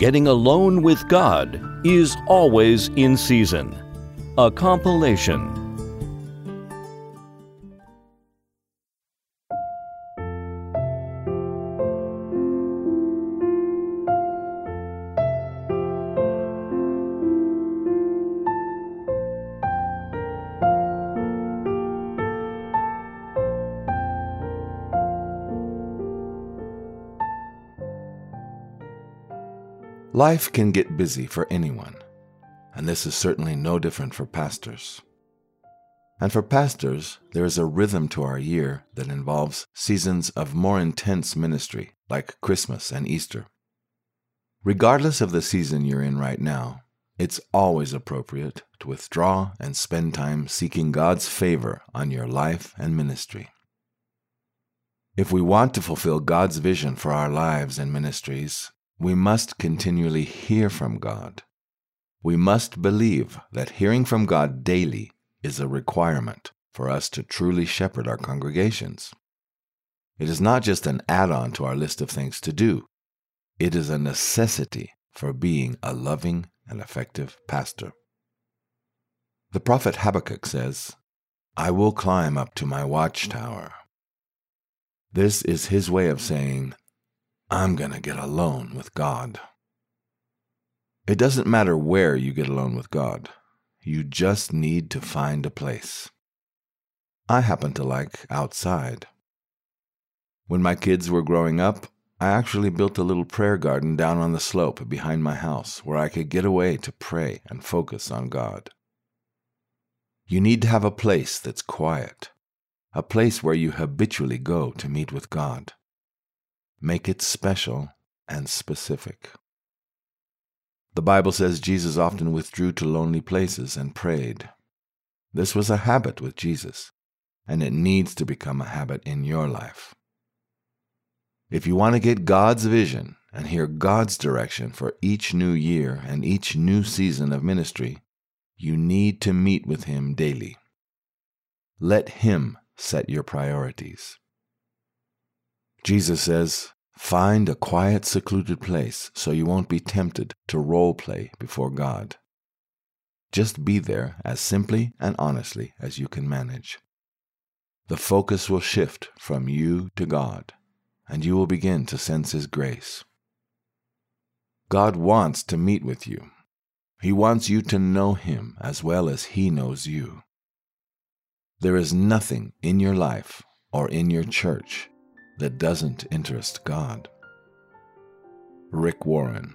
Getting Alone with God is Always in Season. A compilation. Life can get busy for anyone, and this is certainly no different for pastors. And for pastors, there is a rhythm to our year that involves seasons of more intense ministry, like Christmas and Easter. Regardless of the season you're in right now, it's always appropriate to withdraw and spend time seeking God's favor on your life and ministry. If we want to fulfill God's vision for our lives and ministries, we must continually hear from God. We must believe that hearing from God daily is a requirement for us to truly shepherd our congregations. It is not just an add-on to our list of things to do. It is a necessity for being a loving and effective pastor. The prophet Habakkuk says, "I will climb up to my watchtower." This is his way of saying, I'm going to get alone with God. It doesn't matter where you get alone with God. You just need to find a place. I happen to like outside. When my kids were growing up, I actually built a little prayer garden down on the slope behind my house where I could get away to pray and focus on God. You need to have a place that's quiet, a place where you habitually go to meet with God. Make it special and specific. The Bible says Jesus often withdrew to lonely places and prayed. This was a habit with Jesus, and it needs to become a habit in your life. If you want to get God's vision and hear God's direction for each new year and each new season of ministry, you need to meet with Him daily. Let Him set your priorities. Jesus says, find a quiet, secluded place so you won't be tempted to role play before God. Just be there as simply and honestly as you can manage. The focus will shift from you to God, and you will begin to sense His grace. God wants to meet with you. He wants you to know Him as well as He knows you. There is nothing in your life or in your church that doesn't interest God. Rick Warren.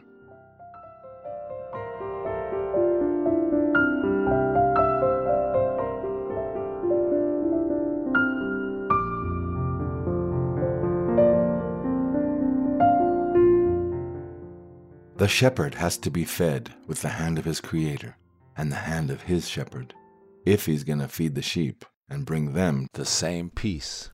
The shepherd has to be fed with the hand of his Creator and the hand of his shepherd if he's going to feed the sheep and bring them the same peace.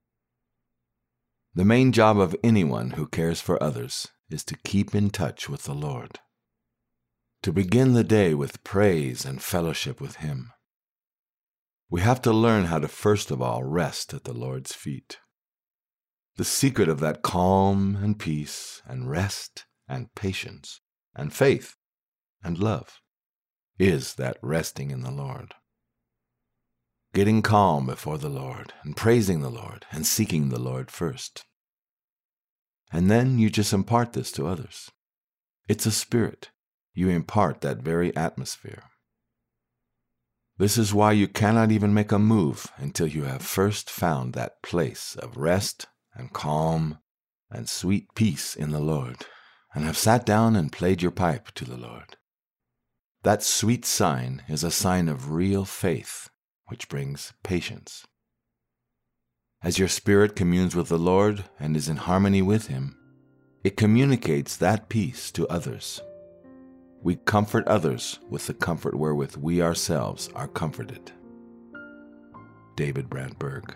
The main job of anyone who cares for others is to keep in touch with the Lord, to begin the day with praise and fellowship with Him. We have to learn how to first of all rest at the Lord's feet. The secret of that calm and peace and rest and patience and faith and love is that resting in the Lord. Getting calm before the Lord and praising the Lord and seeking the Lord first. And then you just impart this to others. It's a spirit. You impart that very atmosphere. This is why you cannot even make a move until you have first found that place of rest and calm and sweet peace in the Lord, and have sat down and played your pipe to the Lord. That sweet sign is a sign of real faith, which brings patience. As your spirit communes with the Lord and is in harmony with Him, it communicates that peace to others. We comfort others with the comfort wherewith we ourselves are comforted. David Brandberg.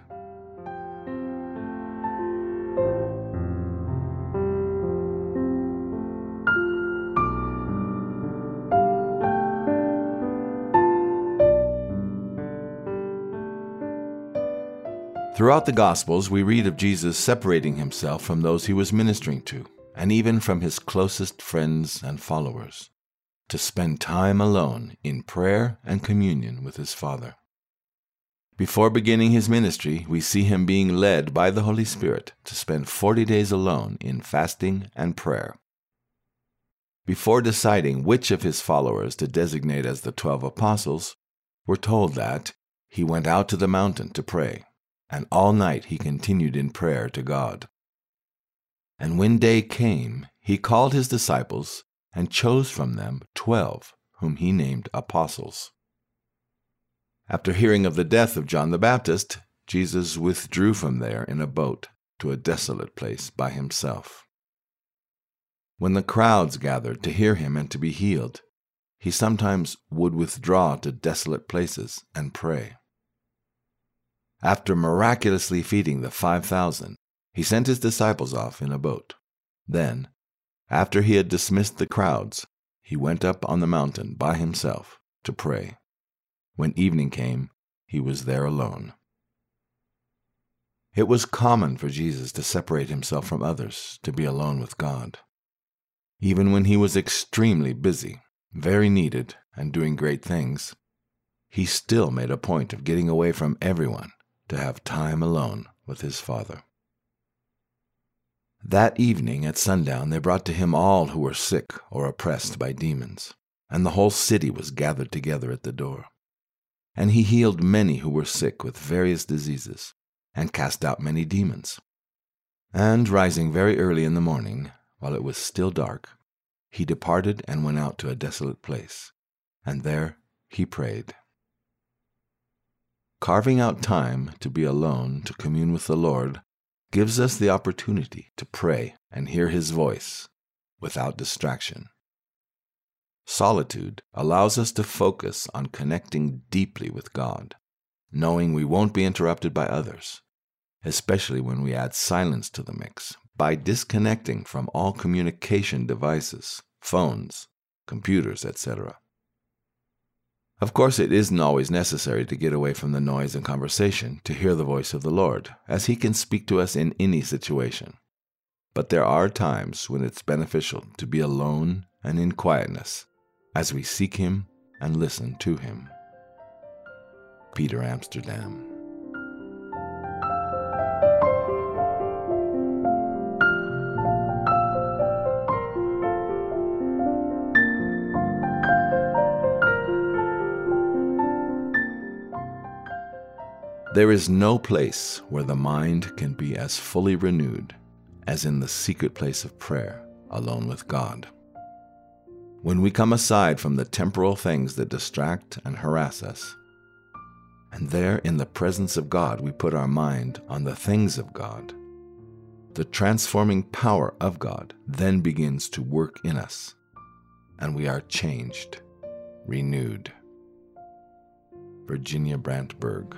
Throughout the Gospels, we read of Jesus separating Himself from those He was ministering to and even from his closest friends and followers, to spend time alone in prayer and communion with his Father. Before beginning his ministry, we see him being led by the Holy Spirit to spend 40 days alone in fasting and prayer. Before deciding which of his followers to designate as the 12 apostles, we're told that he went out to the mountain to pray, and all night he continued in prayer to God. And when day came, he called his disciples and chose from them 12, whom he named apostles. After hearing of the death of John the Baptist, Jesus withdrew from there in a boat to a desolate place by himself. When the crowds gathered to hear him and to be healed, he sometimes would withdraw to desolate places and pray. After miraculously feeding the 5,000, he sent his disciples off in a boat. Then, after he had dismissed the crowds, he went up on the mountain by himself to pray. When evening came, he was there alone. It was common for Jesus to separate himself from others, to be alone with God. Even when he was extremely busy, very needed, and doing great things, he still made a point of getting away from everyone to have time alone with his Father. That evening at sundown they brought to him all who were sick or oppressed by demons, and the whole city was gathered together at the door. And he healed many who were sick with various diseases, and cast out many demons. And rising very early in the morning, while it was still dark, he departed and went out to a desolate place, and there he prayed. Carving out time to be alone to commune with the Lord gives us the opportunity to pray and hear his voice without distraction. Solitude allows us to focus on connecting deeply with God, knowing we won't be interrupted by others, especially when we add silence to the mix by disconnecting from all communication devices, phones, computers, etc. Of course, it isn't always necessary to get away from the noise and conversation to hear the voice of the Lord, as he can speak to us in any situation. But there are times when it's beneficial to be alone and in quietness as we seek him and listen to him. Peter Amsterdam. There is no place where the mind can be as fully renewed as in the secret place of prayer, alone with God. When we come aside from the temporal things that distract and harass us, and there in the presence of God we put our mind on the things of God, the transforming power of God then begins to work in us, and we are changed, renewed. Virginia Brantberg.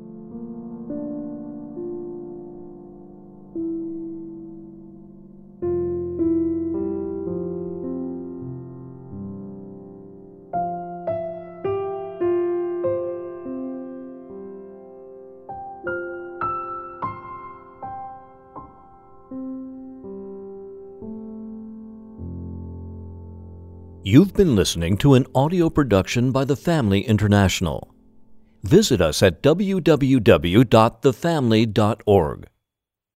You've been listening to an audio production by The Family International. Visit us at www.thefamily.org.